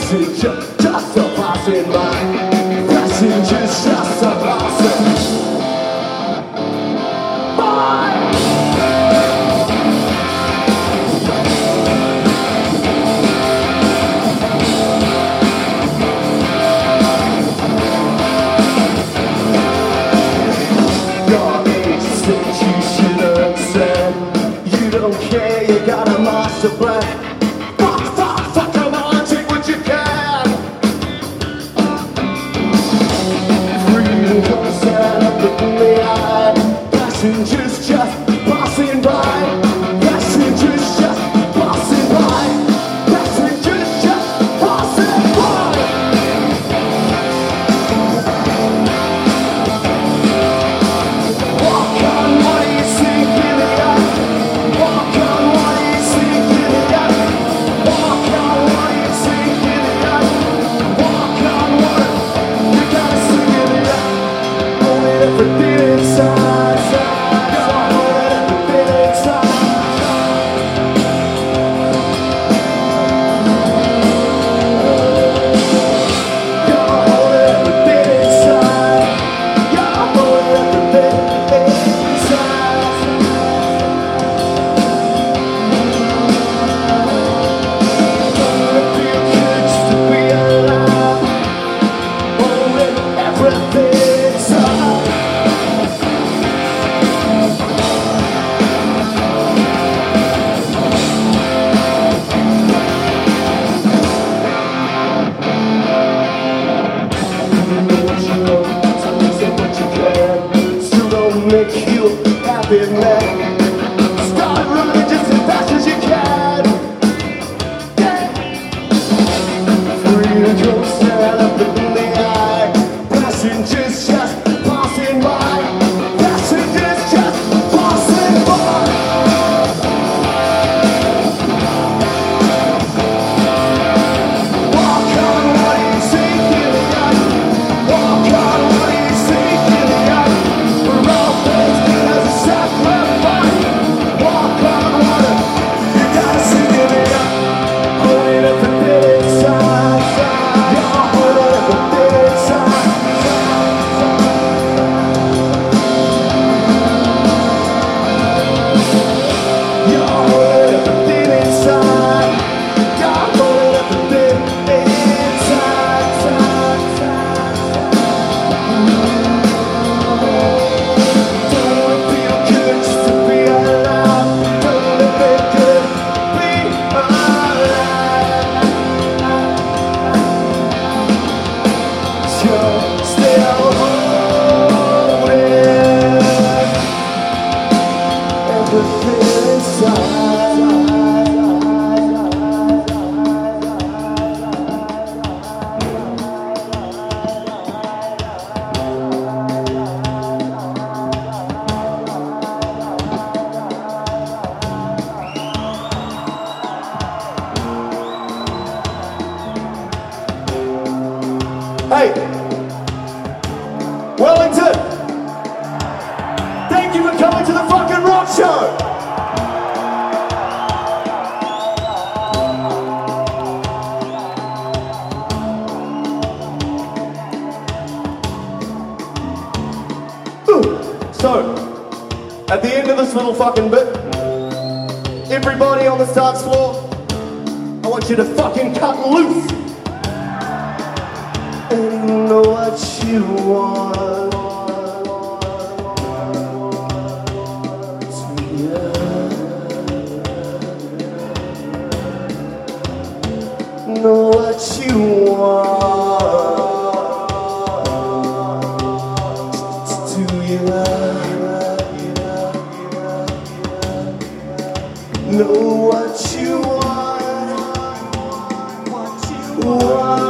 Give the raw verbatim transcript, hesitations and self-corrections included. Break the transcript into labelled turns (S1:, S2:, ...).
S1: passenger, just a passing by. Passengers just a passing by. Your age said you should have said you don't care, you got a master plan. Fuck, fuck, fuck, come on, take what you can. Freedom comes out of the blue eye. Passengers just passing by. Passengers just passing by. Passengers just passing by. Walk on, what do you see in the eye? Walk on, what do you see in the eye? Walk on, what do you see in the eye? Walk on, what you gotta see in the eye. Holding everything inside, you're holding everything inside. You're holding everything inside. You're holding everything inside. It feels good just to be alive. Holding everything inside. Still don't make you happy, man. Start running just as fast as you can. Yeah. Freedom comes out of the blue eye. Passengers just passing by. Passengers just passing by. Walk on, what do you see in the eye? Walk on, what do you see in the eye? We're all faced as a sacrifice. Walk on, what you gotta see in the eye. Holding everything inside. You're holding everything inside. You're holding everything inside. You're holding everything inside. Don't it feel good just to be alive? Don't it feel good to be alive? You're still holding everything inside. Hey, Wellington, thank you for coming to the fucking rock show. Ooh. So, at the end of this little fucking bit, everybody on the dance floor, I want you to fucking cut loose. And know what you want. Yeah. Know what you want. Do you know what you want? What you want.